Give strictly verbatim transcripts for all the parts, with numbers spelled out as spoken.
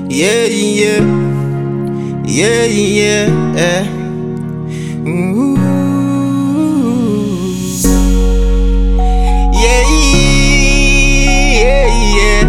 Yeah, yeah, yeah, yeah, yeah. Ooh. Yeah, yeah, yeah,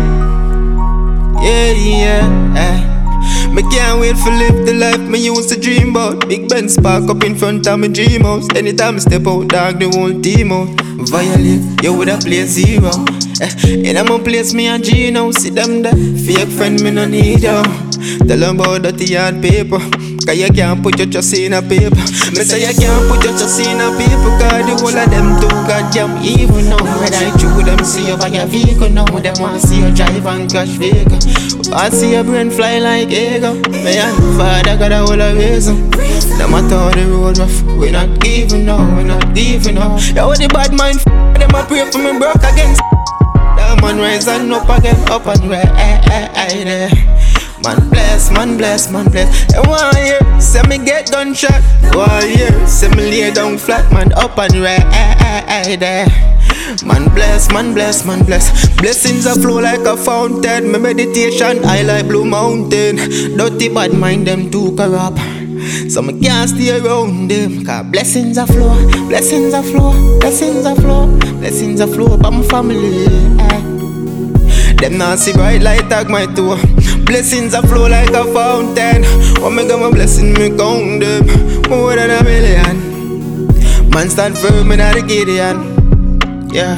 yeah, yeah, yeah. Me can't wait for live the life me used to dream about. Big Ben spark up in front of me dream house. Anytime I step out, dog, the whole team out. Violate, you woulda play zero. Eh, in a my place, me and Gino. See them there, fake friend, me no need you. Tell them about dirty hard paper. Cause you can't put your trust in a paper. Me say you can't put your trust in a paper. Cause the whole of them too goddamn evil now. When I chew them, see you by your vehicle now. Them want see you drive and crash vehicle. I see your brain fly like eagle. Me and father got a whole of reason. No matter how the road rough, we not giving now, we not giving now. Yo, the bad mind f***, them a pray for me broke again. That man rise and up again, up and right, eh, eh, eh, there. Man bless, man bless, man bless. And one year, say me get gunshot. One year, say me lay down flat, man up and right, eh, eh, eh, there. Man bless, man bless, man bless. Blessings a flow like a fountain. My meditation high like Blue Mountain. Dirty bad mind, them too corrupt. So me can't stay around them. Cause blessings a flow, blessings a flow, blessings a flow, blessings a flow by my family. Eh. Them not see bright light tag my toe. Blessings a flow like a fountain. When me got my blessing, me count them more than a million. Man stand firm in the Gideon. Yeah,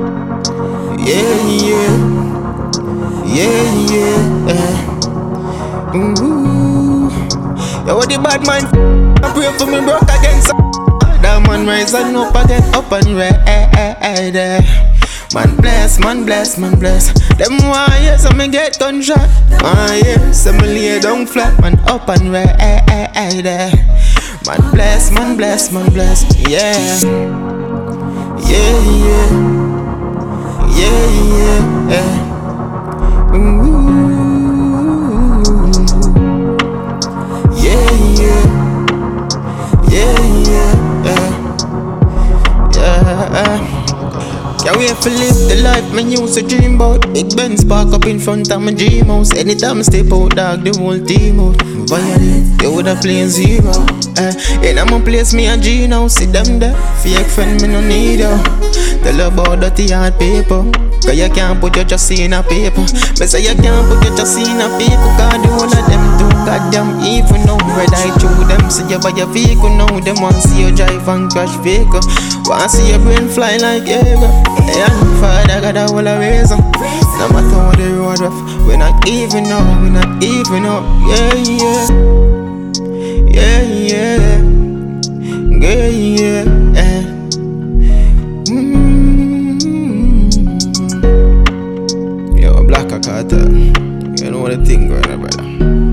yeah, yeah, yeah, yeah, yeah. Ooh. Yo, what the bad man I pray for me broke again. So that man rise and up again, up and right, eh, eh, eh, there. Man bless, man bless, man bless. Them one year, so me get gunshot. One year, so me lay down flat, man up and right, eh, eh, eh, there. Man bless, man bless, man bless, yeah. Yeah, yeah, yeah, yeah, yeah. Ooh. Yeah, yeah, yeah, yeah, yeah, yeah. Can't wait for live the life me used to dream about. Big Ben spark up in front of my dream house. Anytime I step out, dog, the whole team out. Violate, you woulda play zero. Eh, in a my place, me and Gino. See them there, fake friend, me no need you. Tell about dirty hard paper. Cause you can't put your trust in a paper. Me say you can't put your trust in a paper. Cause the whole of them too goddamn evil now. Red eye through them, see you by your vehicle now. Them want see you drive and crash vehicle. Want see your brain fly like eagle. And father got a whole of reason. No matter how the road rough, we not giving up, we not giving up. Yeah, yeah, yeah, yeah, yeah, yeah, yeah. Mm-hmm. Yo, Black Carter, you know what I think right now, brother.